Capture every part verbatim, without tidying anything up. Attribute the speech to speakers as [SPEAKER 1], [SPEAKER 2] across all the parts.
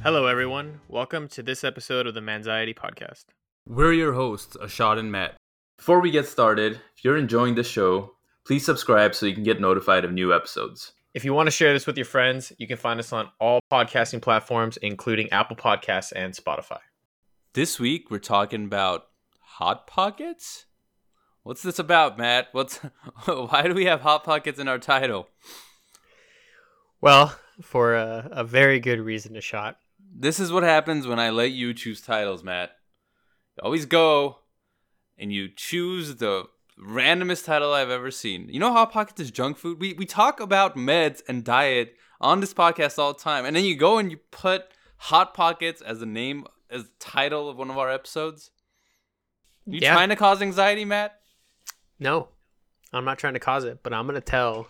[SPEAKER 1] Hello, everyone. Welcome to this episode of the Manxiety Podcast.
[SPEAKER 2] We're your hosts, Ashad and Matt. Before we get started, if you're enjoying this show, please subscribe so you can get notified of new episodes.
[SPEAKER 1] If you want to share this with your friends, you can find us on all podcasting platforms, including Apple Podcasts and Spotify.
[SPEAKER 2] This week, we're talking about Hot Pockets? What's this about, Matt? What's why do we have Hot Pockets in our title?
[SPEAKER 1] Well, for a, a very good reason to shot.
[SPEAKER 2] This is what happens when I let you choose titles, Matt. You always go and you choose the randomest title I've ever seen. You know Hot Pockets is junk food? We we talk about meds and diet on this podcast all the time. And then you go and you put Hot Pockets as the name, as the title of one of our episodes. You
[SPEAKER 1] Yeah.
[SPEAKER 2] trying to cause anxiety, Matt?
[SPEAKER 1] No, I'm not trying to cause it, but I'm going to tell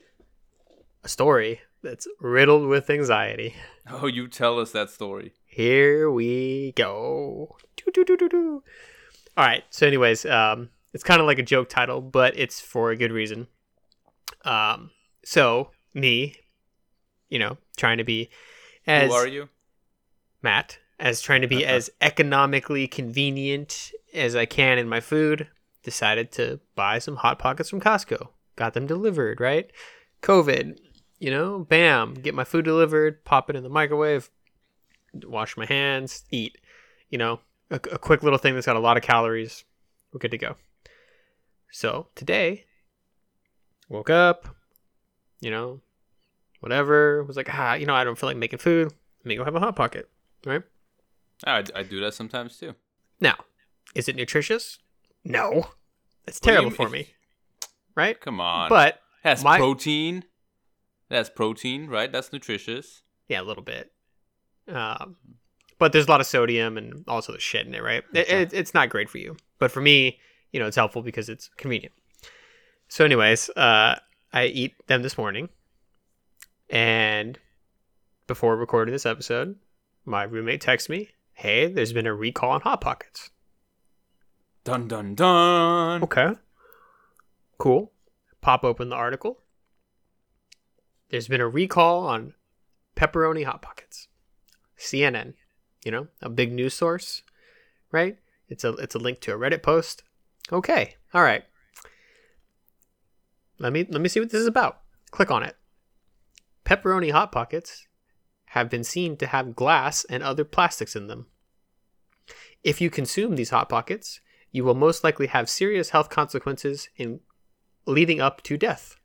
[SPEAKER 1] a story that's riddled with anxiety.
[SPEAKER 2] Oh, you tell us that story.
[SPEAKER 1] Here we go. Doo, doo, doo, doo, doo. All right. So, anyways, um, it's kind of like a joke title, but it's for a good reason. Um, so me, you know, trying to be as
[SPEAKER 2] Who are you?
[SPEAKER 1] Matt, as trying to be as economically convenient as I can in my food, decided to buy some Hot Pockets from Costco. Got them delivered, right? COVID, you know, bam, get my food delivered, pop it in the microwave, wash my hands, eat. You know, a, a quick little thing that's got a lot of calories. We're good to go. So today, woke up, you know, whatever. Was like, ah, you know, I don't feel like making food. Let me go have a Hot Pocket, right?
[SPEAKER 2] I, I do that sometimes too.
[SPEAKER 1] Now, is it nutritious? No. It's
[SPEAKER 2] What do you
[SPEAKER 1] terrible
[SPEAKER 2] mean?
[SPEAKER 1] for me, right?
[SPEAKER 2] Come on.
[SPEAKER 1] But,
[SPEAKER 2] It has
[SPEAKER 1] my-
[SPEAKER 2] protein. It has protein, right? That's nutritious.
[SPEAKER 1] yeah, a little bit. Um, but there's a lot of sodium and all sorts of shit in it, right? It, it, it's not great for you. But for me, you know, it's helpful because it's convenient. So anyways, uh, I eat them this morning. And before recording this episode, my roommate texts me, hey, there's been a recall on Hot Pockets.
[SPEAKER 2] Dun dun dun.
[SPEAKER 1] Okay. Cool. Pop open the article. There's been a recall on pepperoni Hot Pockets. C N N, you know, a big news source, right? It's a it's a link to a Reddit post. Okay. All right. Let me let me see what this is about. Click on it. Pepperoni Hot Pockets have been seen to have glass and other plastics in them. If you consume these Hot Pockets, you will most likely have serious health consequences in leading up to death.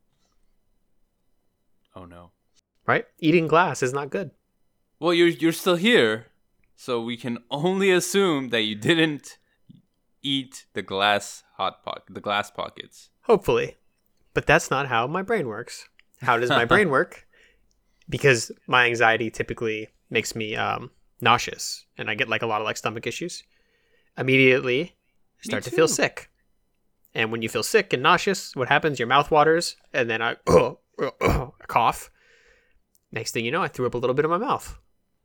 [SPEAKER 2] Oh no.
[SPEAKER 1] Right? Eating glass is not good.
[SPEAKER 2] Well, you're you're still here, so we can only assume that you didn't eat the glass hot pocket, the glass pockets.
[SPEAKER 1] Hopefully. But that's not how my brain works. How does my brain work? Because my anxiety typically makes me um, nauseous, and I get like a lot of like stomach issues. Immediately start to feel
[SPEAKER 2] too.
[SPEAKER 1] sick. And when you feel sick and nauseous, what happens? Your mouth waters, and then I, I cough. Next thing you know, I threw up a little bit in my mouth.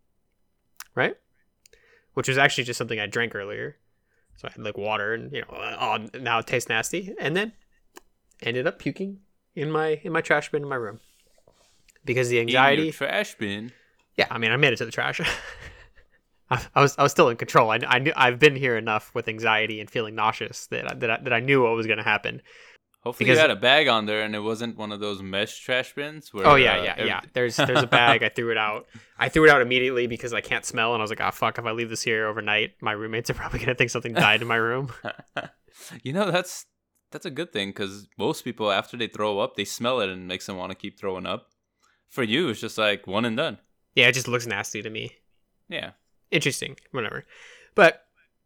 [SPEAKER 1] Right? Which was actually just something I drank earlier. So I had like water and, you know, oh, now it tastes nasty. And then ended up puking in my in my trash bin in my room. Because the
[SPEAKER 2] In
[SPEAKER 1] anxiety.
[SPEAKER 2] your trash bin.
[SPEAKER 1] Yeah, I mean, I made it to the trash. I, I was I was still in control. I, I knew I've been here enough with anxiety and feeling nauseous that I, that I, that I knew what was going to happen.
[SPEAKER 2] Hopefully
[SPEAKER 1] Because-
[SPEAKER 2] you had a bag on there and it wasn't one of those mesh trash bins. Where,
[SPEAKER 1] Oh yeah,
[SPEAKER 2] uh,
[SPEAKER 1] yeah,
[SPEAKER 2] ev-
[SPEAKER 1] yeah. There's there's a bag. I threw it out. I threw it out immediately because I can't smell, and I was like, "Ah, fuck! If I leave this here overnight, my roommates are probably gonna think something died in my room."
[SPEAKER 2] You know, that's that's a good thing because most people, after they throw up, they smell it and it makes them want to keep throwing up. For you, it's just like one and done.
[SPEAKER 1] Yeah, it just looks nasty to me.
[SPEAKER 2] Yeah.
[SPEAKER 1] Interesting, whatever. But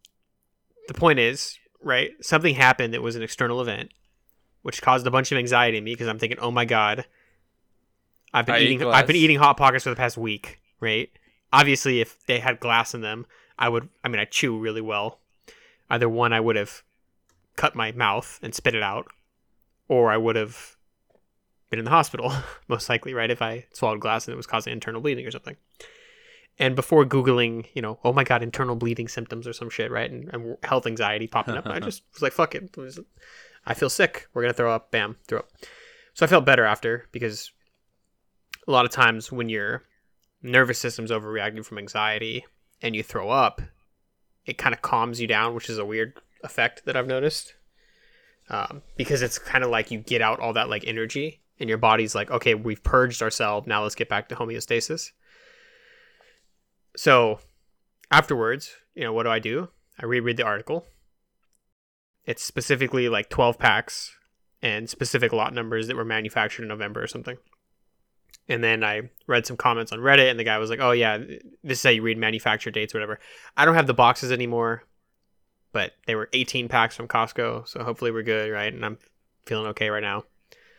[SPEAKER 1] the point is, right? Something happened that was an external event, which caused a bunch of anxiety in me because I'm thinking, "Oh my god, I've been
[SPEAKER 2] I ate
[SPEAKER 1] eating
[SPEAKER 2] glass.
[SPEAKER 1] I've been eating Hot Pockets for the past week." Right? Obviously, if they had glass in them, I would. I mean, I chew really well. Either one, I would have cut my mouth and spit it out, or I would have been in the hospital, most likely, right? If I swallowed glass and it was causing internal bleeding or something. And before Googling, you know, oh my God, internal bleeding symptoms or some shit, right? And, and health anxiety popping up. I just was like, fuck it. It was- I feel sick. We're going to throw up. Bam, throw up. So I felt better after because a lot of times when you're nervous system's overreacting from anxiety and you throw up, it kind of calms you down, which is a weird effect that I've noticed. Um, because it's kind of like you get out all that like energy and your body's like, okay, we've purged ourselves. Now let's get back to homeostasis. So afterwards, you know, what do I do? I reread the article. It's specifically like twelve packs and specific lot numbers that were manufactured in November or something. And then I read some comments on Reddit, and the guy was like, oh, yeah, this is how you read manufacturer dates or whatever. I don't have the boxes anymore, but they were eighteen packs from Costco, so hopefully we're good, right? And I'm feeling okay right now.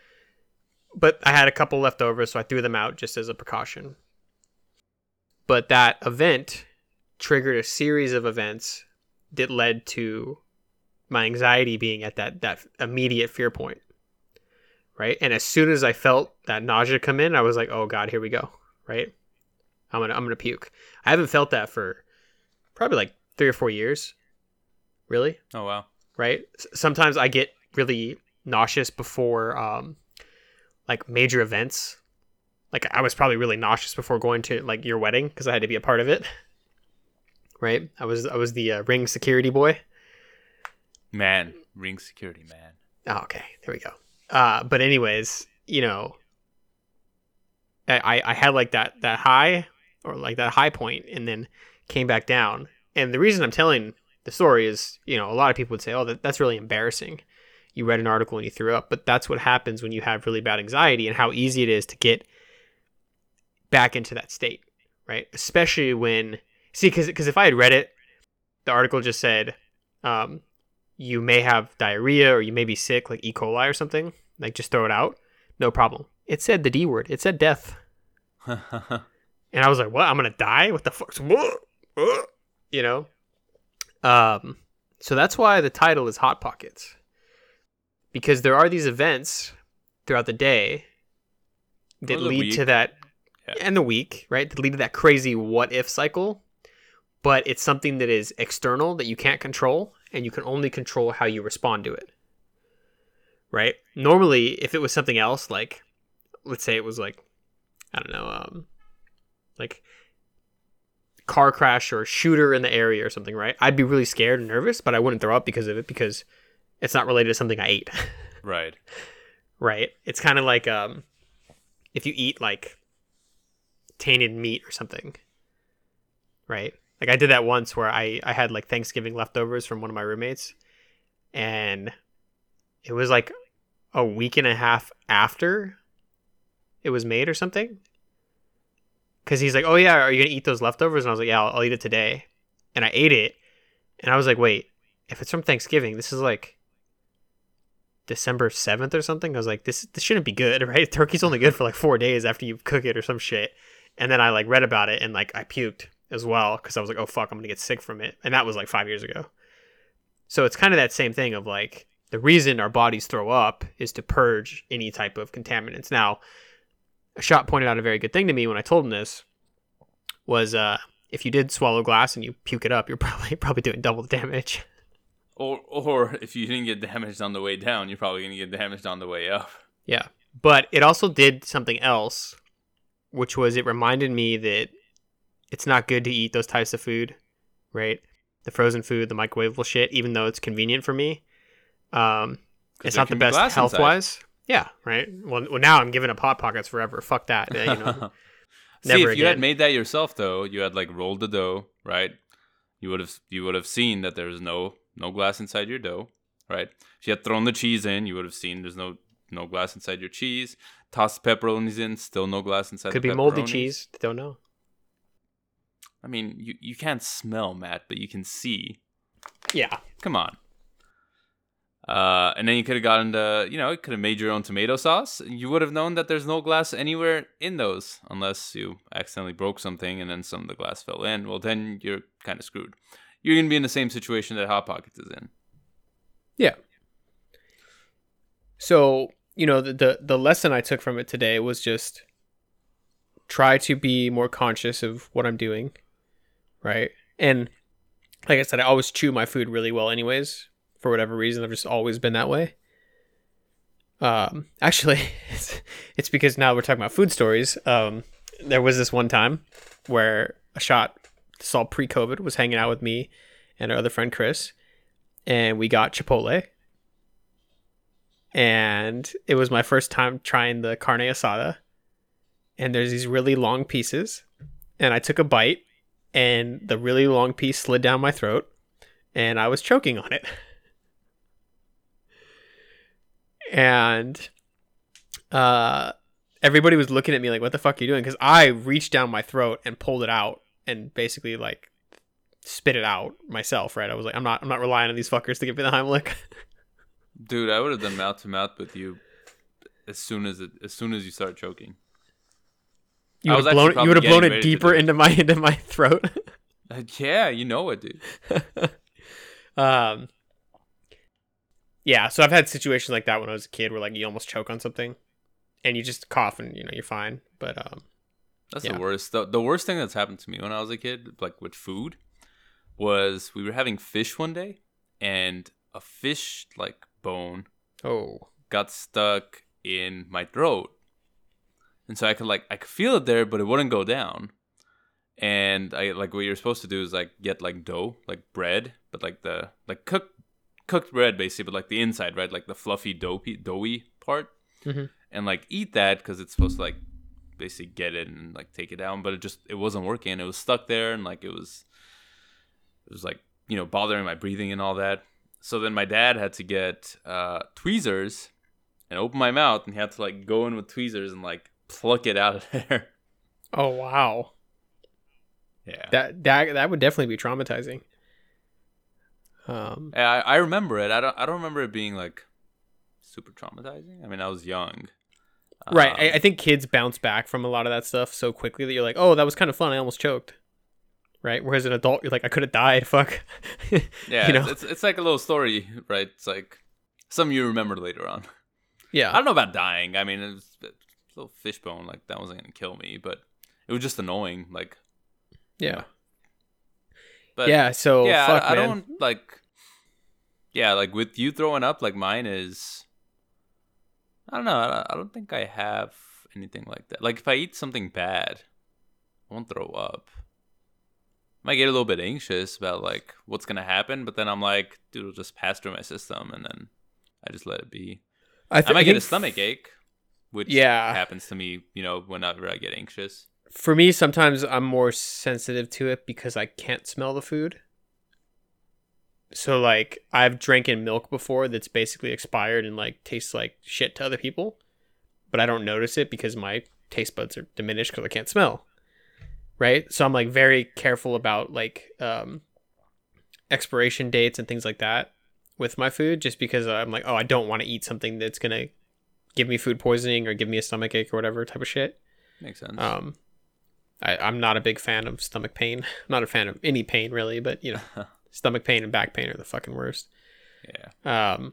[SPEAKER 1] But I had a couple left over, so I threw them out just as a precaution. But that event triggered a series of events that led to my anxiety being at that, that immediate fear point. Right. And as soon as I felt that nausea come in, I was like, oh, God, here we go. Right. I'm going to I'm going to puke. I haven't felt that for probably like three or four years. Really?
[SPEAKER 2] Oh, wow.
[SPEAKER 1] Right. S- sometimes I get really nauseous before um, like major events. Like I was probably really nauseous before going to like your wedding because I had to be a part of it. Right. I was I was the uh, ring security boy.
[SPEAKER 2] Man, ring security, man.
[SPEAKER 1] Oh, okay. There we go. Uh, but anyways, you know, I, I had like that, that high or like that high point and then came back down. And the reason I'm telling the story is, you know, a lot of people would say, oh, that, that's really embarrassing. You read an article and you threw up, but that's what happens when you have really bad anxiety and how easy it is to get back into that state, right? Especially when, see, cause, cause if I had read it, the article just said, um, you may have diarrhea or you may be sick, like E. coli or something. Like, just throw it out. No problem. It said the D word. It said death. And I was like, what? I'm going to die? What the fuck? You know? Um, so that's why the title is Hot Pockets. Because there are these events throughout the day that lead
[SPEAKER 2] week.
[SPEAKER 1] to that,
[SPEAKER 2] yeah.
[SPEAKER 1] and the week, right? That lead to that crazy what if cycle. But it's something that is external that you can't control. And you can only control how you respond to it, right? Normally, if it was something else, like, let's say it was like, I don't know, um, like car crash or shooter in the area or something, right? I'd be really scared and nervous, but I wouldn't throw up because of it because it's not related to something I ate.
[SPEAKER 2] Right.
[SPEAKER 1] Right? It's kind of like um, if you eat like tainted meat or something, right? Like I did that once where I, I had like Thanksgiving leftovers from one of my roommates and it was like a week and a half after it was made or something. Cause he's like, oh yeah, are you going to eat those leftovers? And I was like, yeah, I'll, I'll eat it today. And I ate it and I was like, wait, if it's from Thanksgiving, this is like December seventh or something. I was like, this, this shouldn't be good, right? Turkey's only good for like four days after you cook it or some shit. And then I like read about it and like I puked as well because I was like, oh fuck, I'm gonna get sick from it. And that was like five years ago. So it's kind of that same thing of like the reason our bodies throw up is to purge any type of contaminants. Now, Ashot pointed out a very good thing to me when I told him this was uh, if you did swallow glass and you puke it up, you're probably probably doing double the damage.
[SPEAKER 2] Or or if you didn't get damaged on the way down, you're probably gonna get damaged on the way up.
[SPEAKER 1] Yeah, but it also did something else, which was it reminded me that it's not good to eat those types of food, right? The frozen food, the microwavable shit, even though it's convenient for me. Um, it's not the best health-wise. Yeah, right? Well, well, now I'm giving up Hot Pockets forever. Fuck that. You know,
[SPEAKER 2] See,
[SPEAKER 1] never
[SPEAKER 2] if
[SPEAKER 1] again.
[SPEAKER 2] you had made that yourself, though, you had like rolled the dough, right? You would have you would have seen that there's no no glass inside your dough, right? If you had thrown the cheese in, you would have seen there's no no glass inside your cheese. Tossed pepperonis in, still no glass inside.
[SPEAKER 1] Could
[SPEAKER 2] the
[SPEAKER 1] be moldy cheese. Don't know.
[SPEAKER 2] I mean, you, you can't smell, Matt, but you can see.
[SPEAKER 1] Yeah.
[SPEAKER 2] Come on. Uh, and then you could have gotten the, you know, you could have made your own tomato sauce. You would have known that there's no glass anywhere in those unless you accidentally broke something and then some of the glass fell in. Well, then you're kind of screwed. You're going to be in the same situation that Hot Pockets is in.
[SPEAKER 1] Yeah. So, you know, the, the, the lesson I took from it today was just try to be more conscious of what I'm doing. Right. And like I said, I always chew my food really well anyways. For whatever reason, I've just always been that way. Um, actually, it's, it's because now we're talking about food stories. Um, there was this one time where a shot, this all pre-COVID, was hanging out with me and our other friend Chris, and we got Chipotle. And it was my first time trying the carne asada. And there's these really long pieces. And I took a bite, and the really long piece slid down my throat, and I was choking on it. And uh, everybody was looking at me like, what the fuck are you doing? Because I reached down my throat and pulled it out and basically like spit it out myself, right? I was like, I'm not I'm not relying on these fuckers to give me the Heimlich.
[SPEAKER 2] Dude, I would have done mouth to mouth with you as soon as it, as soon as you start choking.
[SPEAKER 1] You
[SPEAKER 2] I
[SPEAKER 1] would
[SPEAKER 2] was
[SPEAKER 1] have blown,
[SPEAKER 2] actually
[SPEAKER 1] you would have blown
[SPEAKER 2] probably
[SPEAKER 1] it
[SPEAKER 2] getting ready to
[SPEAKER 1] deeper
[SPEAKER 2] do it.
[SPEAKER 1] into my into my throat.
[SPEAKER 2] Uh, yeah, you know it, dude.
[SPEAKER 1] um, yeah. So I've had situations like that when I was a kid, where like you almost choke on something, and you just cough, and you know you're fine. But um,
[SPEAKER 2] That's
[SPEAKER 1] yeah.
[SPEAKER 2] the worst. The, the worst thing that's happened to me when I was a kid, like with food, was we were having fish one day, and a fish like bone
[SPEAKER 1] oh,
[SPEAKER 2] got stuck in my throat, and so I could like I could feel it there, but it wouldn't go down. And I like what you're supposed to do is like get like dough, like bread, but like the like cooked cooked bread basically, but like the inside, right, like the fluffy doughy doughy part,
[SPEAKER 1] mm-hmm.
[SPEAKER 2] and like eat that because it's supposed to like basically get it and like take it down, but it just it wasn't working. It was stuck there, and like it was it was like you know bothering my breathing and all that. So then my dad had to get uh, tweezers and open my mouth, and he had to like go in with tweezers and like pluck it out of there.
[SPEAKER 1] Oh wow.
[SPEAKER 2] Yeah,
[SPEAKER 1] That that that would definitely be traumatizing. Um,
[SPEAKER 2] I I remember it. I don't I don't remember it being like super traumatizing. I mean, I was young.
[SPEAKER 1] right.
[SPEAKER 2] Um,
[SPEAKER 1] I, I think kids bounce back from a lot of that stuff so quickly that you're like, oh, that was kind of fun. I almost choked. Right. Whereas an adult, you're like, I could have died. Fuck.
[SPEAKER 2] yeah,
[SPEAKER 1] you know?
[SPEAKER 2] it's, it's it's like a little story, right? It's like something you remember later on. I
[SPEAKER 1] Yeah.
[SPEAKER 2] don't know about dying. I mean, it was a little fishbone, like that wasn't gonna kill me, but it was just annoying. Like,
[SPEAKER 1] Yeah.
[SPEAKER 2] but
[SPEAKER 1] Yeah. So
[SPEAKER 2] yeah,
[SPEAKER 1] fuck,
[SPEAKER 2] I, I
[SPEAKER 1] man.
[SPEAKER 2] don't like. Yeah, like with you throwing up, like mine is. I don't know. I, I don't think I have anything like that. Like if I eat something bad, I won't throw up. I might get a little bit anxious about like what's gonna happen, but then I'm like, dude, it'll just pass through my system, and then I just let it be.
[SPEAKER 1] I, th-
[SPEAKER 2] I might
[SPEAKER 1] I
[SPEAKER 2] get
[SPEAKER 1] think
[SPEAKER 2] a stomach ache, which
[SPEAKER 1] Yeah.
[SPEAKER 2] happens to me, you know, whenever I get anxious.
[SPEAKER 1] For me, sometimes I'm more sensitive to it because I can't smell the food. So like I've drinking milk before that's basically expired and like tastes like shit to other people, but I don't notice it because my taste buds are diminished because I can't smell. Right? So I'm like very careful about like um, expiration dates and things like that with my food, just because I'm like, oh, I don't want to eat something that's gonna give me food poisoning or give me a stomach ache or whatever type of shit.
[SPEAKER 2] Makes sense.
[SPEAKER 1] Um, I, I'm not a big fan of stomach pain. I'm not a fan of any pain really, but you know, stomach pain and back pain are the fucking worst.
[SPEAKER 2] Yeah.
[SPEAKER 1] Um,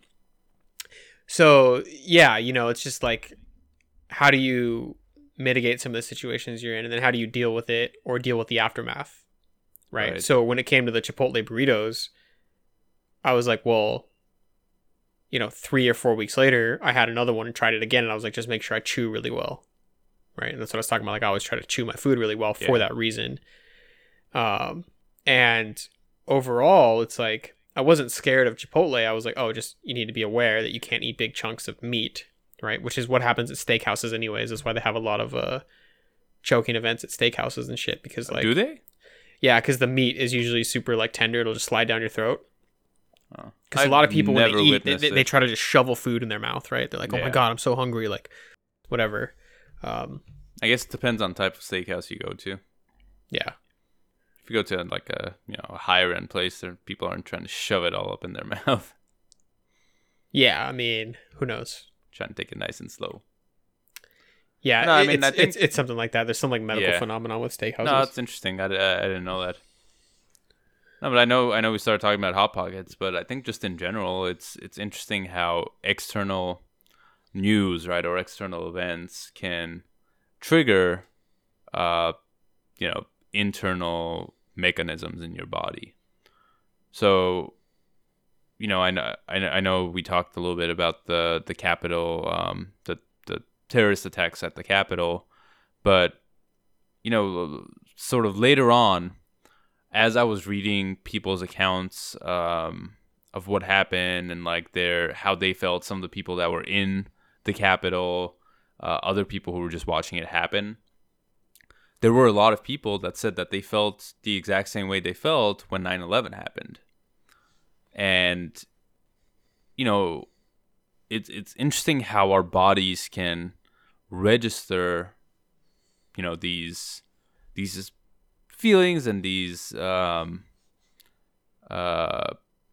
[SPEAKER 1] so yeah, you know, it's just like, how do you mitigate some of the situations you're in, and then how do you deal with it or deal with the aftermath? Right.
[SPEAKER 2] Right.
[SPEAKER 1] So when it came to the Chipotle burritos, I was like, well, you know, three or four weeks later, I had another one and tried it again, and I was like, just make sure I chew really well. Right. And that's what I was talking about. Like I always try to chew my food really well for
[SPEAKER 2] Yeah.
[SPEAKER 1] that reason. Um, and overall, it's like, I wasn't scared of Chipotle. I was like, oh, just, you need to be aware that you can't eat big chunks of meat, right? Which is what happens at steakhouses anyways. That's why they have a lot of uh, choking events at steakhouses and shit, because like,
[SPEAKER 2] Do they?
[SPEAKER 1] yeah, because the meat is usually super like tender. It'll just slide down your throat.
[SPEAKER 2] Oh.
[SPEAKER 1] Because a lot of
[SPEAKER 2] I've
[SPEAKER 1] people, when
[SPEAKER 2] never
[SPEAKER 1] they eat, they,
[SPEAKER 2] witnessed
[SPEAKER 1] they,
[SPEAKER 2] it.
[SPEAKER 1] they try to just shovel food in their mouth, right? They're like, oh my
[SPEAKER 2] Yeah.
[SPEAKER 1] God, I'm so hungry. Like, whatever. Um,
[SPEAKER 2] I guess it depends on the type of steakhouse you go to.
[SPEAKER 1] yeah.
[SPEAKER 2] If you go to like a you know a higher end place, there people aren't trying to shove it all up in their mouth.
[SPEAKER 1] Yeah. I mean, who knows?
[SPEAKER 2] Trying to take it nice and slow.
[SPEAKER 1] Yeah.
[SPEAKER 2] No, I
[SPEAKER 1] it-
[SPEAKER 2] mean,
[SPEAKER 1] it's,
[SPEAKER 2] I think-
[SPEAKER 1] it's, it's something like that. There's some like medical
[SPEAKER 2] Yeah.
[SPEAKER 1] phenomenon with steakhouses.
[SPEAKER 2] No, it's interesting. I, I, I didn't know that. No, but I know I know we started talking about hot pockets, but I think just in general, it's it's interesting how external news, right, or external events can trigger, uh, you know, internal mechanisms in your body. So, you know, I know I know, I know we talked a little bit about the the Capitol, um, the the terrorist attacks at the Capitol, but you know, sort of later on, as I was reading people's accounts um, of what happened and like their how they felt, some of the people that were in the Capitol, uh, other people who were just watching it happen, there were a lot of people that said that they felt the exact same way they felt when nine eleven happened. And, you know, it's it's interesting how our bodies can register, you know, these these feelings and these um uh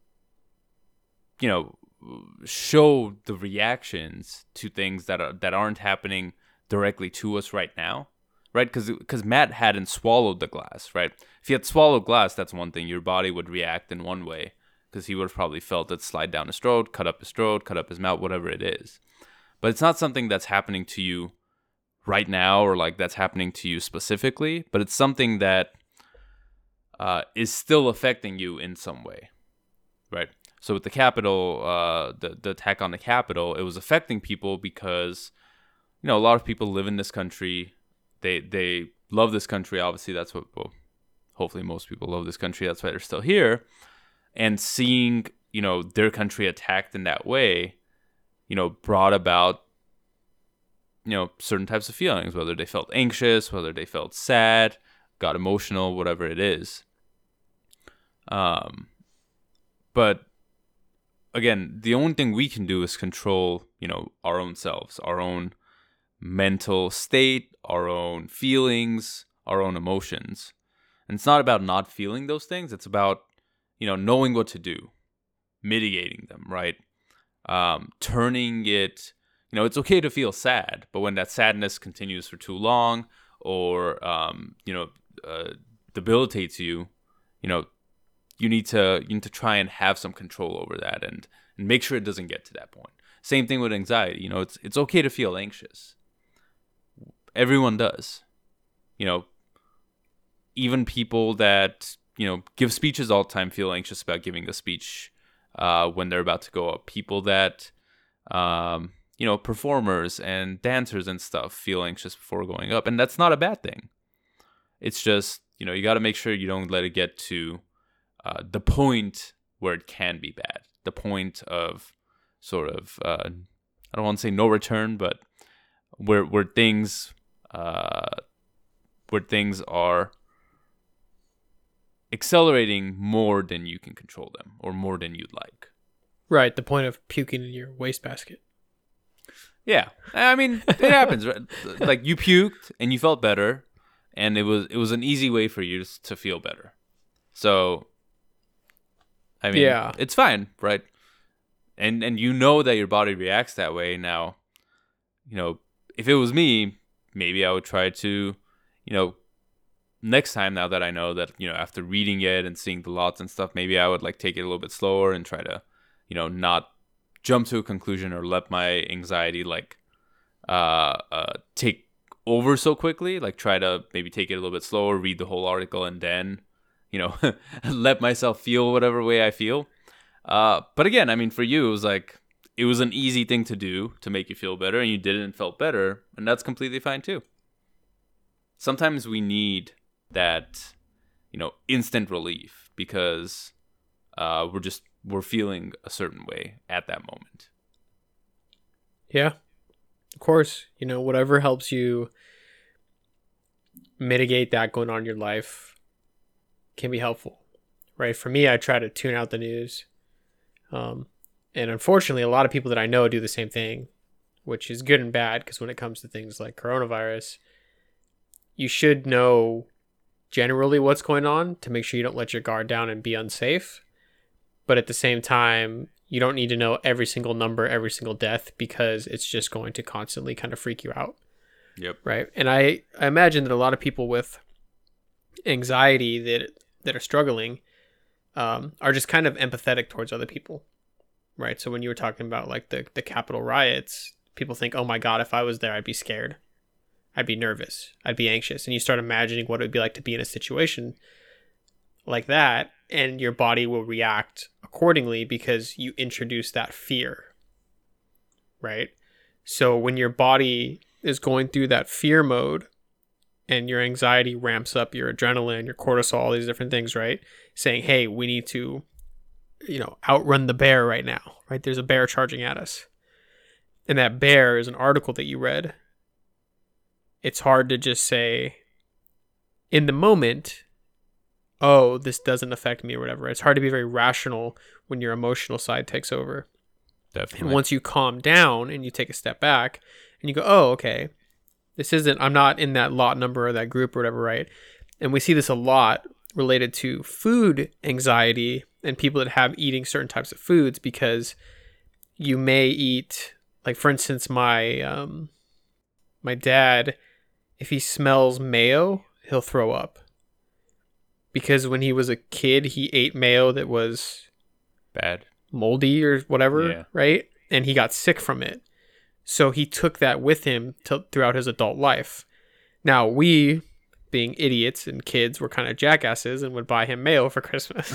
[SPEAKER 2] you know show the reactions to things that are that aren't happening directly to us right now, right? Because because Matt hadn't swallowed the glass, right? If he had swallowed glass, that's one thing. Your body would react in one way, because he would have probably felt it slide down his throat, cut up his throat, cut up his mouth, whatever it is. But it's not something that's happening to you right now, or like that's happening to you specifically, but it's something that uh, is still affecting you in some way, right? So with the Capitol, uh, the, the attack on the Capitol, it was affecting people because, you know, a lot of people live in this country. They they love this country. Obviously, that's what, well, hopefully most people love this country. That's why they're still here. And seeing, you know, their country attacked in that way, you know, brought about, you know, certain types of feelings, whether they felt anxious, whether they felt sad, got emotional, whatever it is. Um, but again, the only thing we can do is control, you know, our own selves, our own mental state, our own feelings, our own emotions. And it's not about not feeling those things. It's about, you know, knowing what to do, mitigating them, right? Um, turning it, you know, it's okay to feel sad, but when that sadness continues for too long, or, um, you know, uh, debilitates you, you know, you need to you need to try and have some control over that, and, and make sure it doesn't get to that point. Same thing with anxiety. You know, it's it's okay to feel anxious. Everyone does. You know, even people that, you know, give speeches all the time feel anxious about giving a speech uh, when they're about to go up. People that, um, you know, performers and dancers and stuff feel anxious before going up. And that's not a bad thing. It's just, you know, you got to make sure you don't let it get to uh, the point where it can be bad. The point of sort of, uh, I don't want to say no return, but where where things, uh, where things are accelerating more than you can control them, or more than you'd like.
[SPEAKER 1] Right, the point of puking in your wastebasket.
[SPEAKER 2] Yeah, I mean, it happens, right? Like, you puked and you felt better, and it was it was an easy way for you to feel better. So, I mean, yeah, it's fine, right? And and you know that your body reacts that way. Now, you know, if it was me, maybe I would try to, you know, next time, now that I know that, you know, after reading it and seeing the lots and stuff, maybe I would like take it a little bit slower and try to, you know, not jump to a conclusion or let my anxiety like uh, uh take over so quickly. Like, try to maybe take it a little bit slower, read the whole article, and then, you know, let myself feel whatever way I feel. Uh, but again, I mean, for you, it was like, it was an easy thing to do to make you feel better, and you did it and felt better, and that's completely fine too. Sometimes we need that, you know, instant relief because uh, we're just, we're feeling a certain way at that moment.
[SPEAKER 1] Yeah, of course. You know, whatever helps you mitigate that going on in your life can be helpful, right? For me, I try to tune out the news. Um, and unfortunately, a lot of people that I know do the same thing, which is good and bad, because when it comes to things like coronavirus, you should know generally what's going on to make sure you don't let your guard down and be unsafe. But at the same time, you don't need to know every single number, every single death, because it's just going to constantly kind of freak you out.
[SPEAKER 2] Yep.
[SPEAKER 1] Right. And I, I imagine that a lot of people with anxiety that that are struggling um, are just kind of empathetic towards other people. Right. So when you were talking about like the, the Capitol riots, people think, oh my God, if I was there, I'd be scared. I'd be nervous. I'd be anxious. And you start imagining what it would be like to be in a situation like that, and your body will react accordingly because you introduce that fear, right? So when your body is going through that fear mode and your anxiety ramps up your adrenaline, your cortisol, all these different things, right? Saying, hey, we need to, you know, outrun the bear right now, right? There's a bear charging at us. And that bear is an article that you read. It's hard to just say in the moment, oh, this doesn't affect me or whatever. It's hard to be very rational when your emotional side takes over.
[SPEAKER 2] Definitely.
[SPEAKER 1] And once you calm down and you take a step back and you go, oh, okay, this isn't, I'm not in that lot number or that group or whatever, right? And we see this a lot related to food anxiety and people that have eating certain types of foods, because you may eat, like for instance, my um, my dad, if he smells mayo, he'll throw up. Because when he was a kid, he ate mayo that was
[SPEAKER 2] bad,
[SPEAKER 1] moldy or whatever,
[SPEAKER 2] yeah.
[SPEAKER 1] right? And he got sick from it. So he took that with him to, throughout his adult life. Now, we, being idiots and kids, were kind of jackasses and would buy him mayo for Christmas.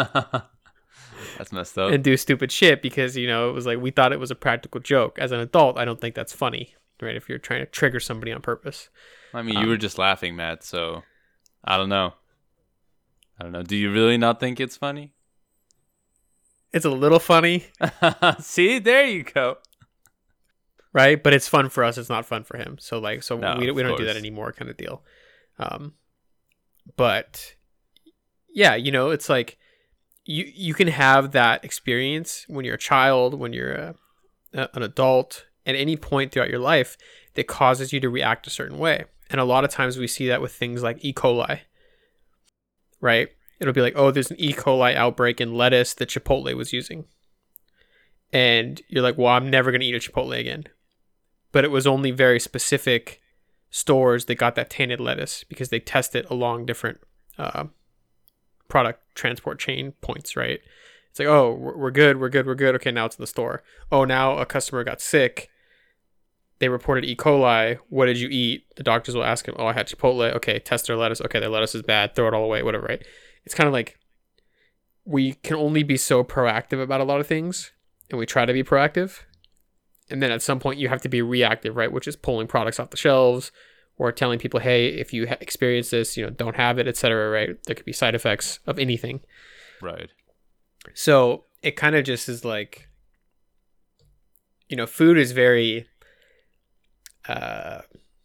[SPEAKER 2] That's messed up.
[SPEAKER 1] And do stupid shit because, you know, it was like we thought it was a practical joke. As an adult, I don't think that's funny, right? If you're trying to trigger somebody on purpose.
[SPEAKER 2] I mean, you
[SPEAKER 1] um,
[SPEAKER 2] were just laughing, Matt, so I don't know. I don't know. Do you really not think it's funny?
[SPEAKER 1] It's a little funny.
[SPEAKER 2] See, there you go.
[SPEAKER 1] Right? But it's fun for us. It's not fun for him. So, like, so
[SPEAKER 2] No,
[SPEAKER 1] we, we don't do that anymore kind of deal. Um, but, yeah, you know, it's like you, you can have that experience when you're a child, when you're a, a, an adult, at any point throughout your life that causes you to react a certain way. And a lot of times we see that with things like E. coli. Right? It'll be like, oh, there's an E. coli outbreak in lettuce that Chipotle was using. And you're like, well, I'm never going to eat a Chipotle again. But it was only very specific stores that got that tainted lettuce because they test it along different uh, product transport chain points, right? It's like, oh, we're good, we're good, we're good. Okay, now it's in the store. Oh, now a customer got sick. They reported E. coli. What did you eat? The doctors will ask him, oh, I had Chipotle. Okay, test their lettuce. Okay, their lettuce is bad. Throw it all away, whatever, right? It's kind of like we can only be so proactive about a lot of things, and we try to be proactive. And then at some point you have to be reactive, right? Which is pulling products off the shelves or telling people, hey, if you ha- experience this, you know, don't have it, et cetera, right? There could be side effects of anything.
[SPEAKER 2] Right.
[SPEAKER 1] So it kind of just is like, you know, food is very, uh,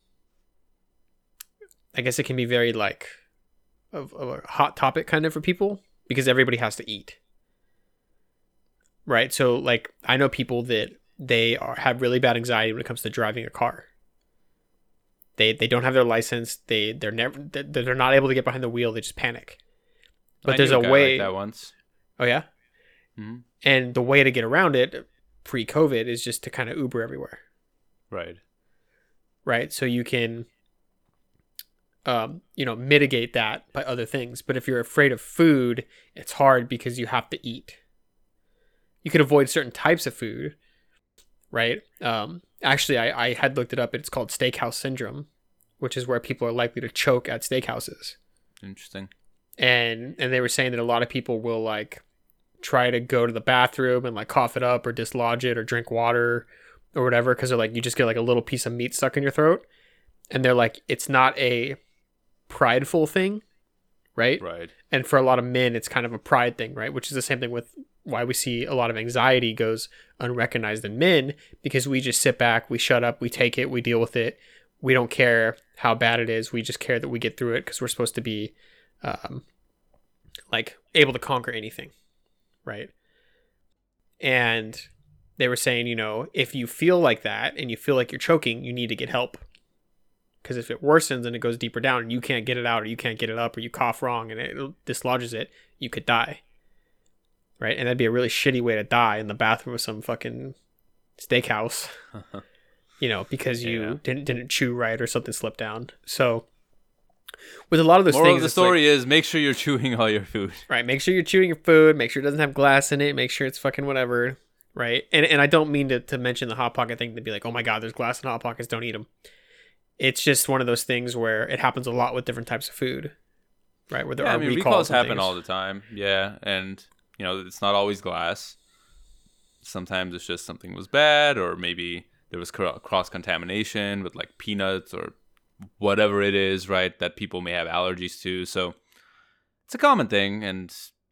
[SPEAKER 1] I guess it can be very like of, of a hot topic kind of for people because everybody has to eat. Right. So like I know people that they are have really bad anxiety when it comes to driving a car. They they don't have their license. They they're never they're not able to get behind the wheel. They just panic. But
[SPEAKER 2] I
[SPEAKER 1] there's
[SPEAKER 2] knew
[SPEAKER 1] a,
[SPEAKER 2] a guy
[SPEAKER 1] way.
[SPEAKER 2] like that once.
[SPEAKER 1] Oh yeah.
[SPEAKER 2] Mm-hmm.
[SPEAKER 1] And the way to get around it pre-COVID is just to kind of Uber everywhere.
[SPEAKER 2] Right.
[SPEAKER 1] Right. So you can, um, you know, mitigate that by other things. But if you're afraid of food, it's hard because you have to eat. You can avoid certain types of food. Right. Um, actually, I, I had looked it up. It's called steakhouse syndrome, which is where people are likely to choke at steakhouses.
[SPEAKER 2] Interesting.
[SPEAKER 1] And and they were saying that a lot of people will like try to go to the bathroom and like cough it up or dislodge it or drink water or whatever because they're like you just get like a little piece of meat stuck in your throat. And they're like, it's not a prideful thing, right?
[SPEAKER 2] Right.
[SPEAKER 1] And for a lot of men, it's kind of a pride thing, right? Which is the same thing with why we see a lot of anxiety goes unrecognized in men because we just sit back, we shut up, we take it, we deal with it. We don't care how bad it is. We just care that we get through it because we're supposed to be um, like able to conquer anything, right? And they were saying, you know, if you feel like that and you feel like you're choking, you need to get help. Because if it worsens and it goes deeper down and you can't get it out or you can't get it up or you cough wrong and it dislodges it, you could die. Right? And that'd be a really shitty way to die in the bathroom of some fucking steakhouse, you know, because you yeah. didn't didn't chew right or something slipped down. So with a lot of those
[SPEAKER 2] Moral
[SPEAKER 1] things,
[SPEAKER 2] of the story like, is make sure you're chewing all your food.
[SPEAKER 1] Right. Make sure you're chewing your food. Make sure it doesn't have glass in it. Make sure it's fucking whatever. Right. And and I don't mean to, to mention the Hot Pocket thing to be like, oh my God, there's glass in Hot Pockets. Don't eat them. It's just one of those things where it happens a lot with different types of food. Right. Where there
[SPEAKER 2] yeah,
[SPEAKER 1] are
[SPEAKER 2] I mean,
[SPEAKER 1] recalls,
[SPEAKER 2] recalls happen
[SPEAKER 1] things.
[SPEAKER 2] all the time. Yeah. And, you know, it's not always glass. Sometimes it's just something was bad or maybe there was cross contamination with like peanuts or whatever it is, right, that people may have allergies to. So it's a common thing. And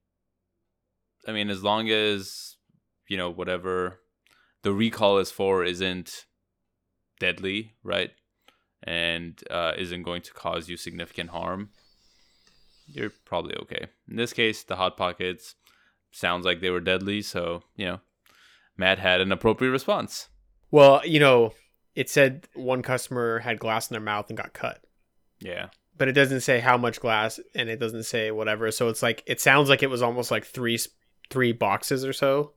[SPEAKER 2] I mean, as long as, you know, whatever the recall is for isn't deadly, right, and uh, isn't going to cause you significant harm, you're probably okay. In this case, the Hot Pockets sounds like they were deadly. So, you know, Matt had an appropriate response.
[SPEAKER 1] Well, you know, it said one customer had glass in their mouth and got cut.
[SPEAKER 2] Yeah.
[SPEAKER 1] But it doesn't say how much glass, and it doesn't say whatever. So it's like, it sounds like it was almost like three three boxes or so.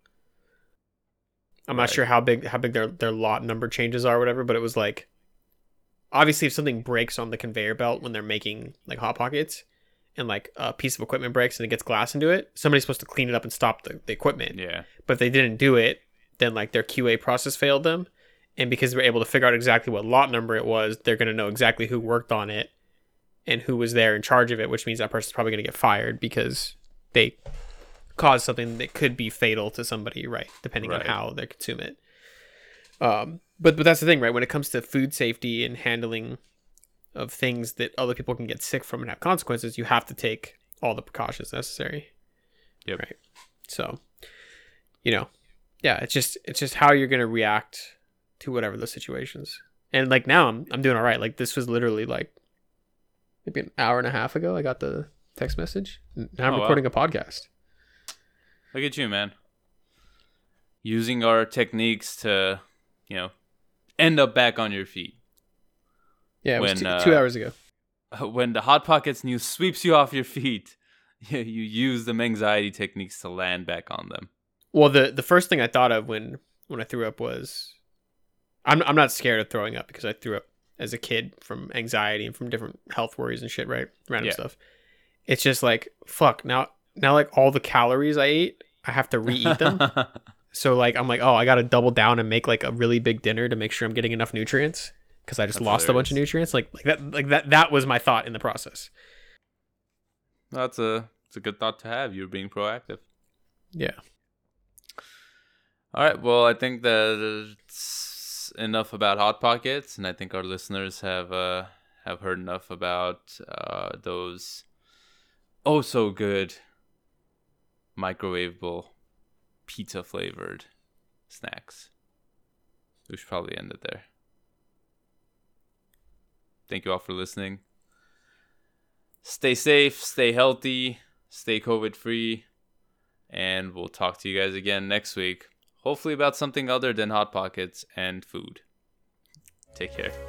[SPEAKER 1] I'm
[SPEAKER 2] Right.
[SPEAKER 1] not sure how big how big their, their lot number changes are or whatever, but it was like, obviously if something breaks on the conveyor belt when they're making like Hot Pockets, and like a piece of equipment breaks and it gets glass into it, somebody's supposed to clean it up and stop the, the equipment.
[SPEAKER 2] Yeah.
[SPEAKER 1] But if they didn't do it, then like their Q A process failed them. And because they're able to figure out exactly what lot number it was, they're going to know exactly who worked on it and who was there in charge of it, which means that person's probably going to get fired because they caused something that could be fatal to somebody, right? Depending
[SPEAKER 2] Right.
[SPEAKER 1] on how they consume it. Um, but but that's the thing, right? When it comes to food safety and handling of things that other people can get sick from and have consequences, you have to take all the precautions necessary.
[SPEAKER 2] Yep.
[SPEAKER 1] Right. So, you know, yeah, it's just it's just how you're gonna react to whatever the situations. And like now I'm I'm doing all right. Like this was literally like maybe an hour and a half ago I got the text message. Now I'm
[SPEAKER 2] Oh, wow.
[SPEAKER 1] recording a podcast.
[SPEAKER 2] Look at you, man. Using our techniques to, you know, end up back on your feet.
[SPEAKER 1] Yeah, it was
[SPEAKER 2] When,
[SPEAKER 1] two,
[SPEAKER 2] uh,
[SPEAKER 1] two hours ago.
[SPEAKER 2] When the Hot Pockets news sweeps you off your feet, you you use them anxiety techniques to land back on them.
[SPEAKER 1] Well, the the first thing I thought of when when I threw up was I'm I'm not scared of throwing up because I threw up as a kid from anxiety and from different health worries and shit, right? Random
[SPEAKER 2] Yeah.
[SPEAKER 1] stuff. It's just like fuck, now now like all the calories I ate, I have to re-eat them. So like I'm like, oh, I got to double down and make like a really big dinner to make sure I'm getting enough nutrients because I just
[SPEAKER 2] That's
[SPEAKER 1] lost a bunch of
[SPEAKER 2] hilarious.
[SPEAKER 1] nutrients. Like like that like that that was my thought in the process.
[SPEAKER 2] That's a it's a good thought to have. You're being proactive.
[SPEAKER 1] Yeah.
[SPEAKER 2] All right. Well, I think that it's enough about Hot Pockets, and I think our listeners have uh, have heard enough about uh, those oh so good microwavable pizza flavored snacks. We should probably end it there. Thank you all for listening. Stay safe, stay healthy, stay COVID free, and we'll talk to you guys again next week. Hopefully about something other than Hot Pockets and food. Take care.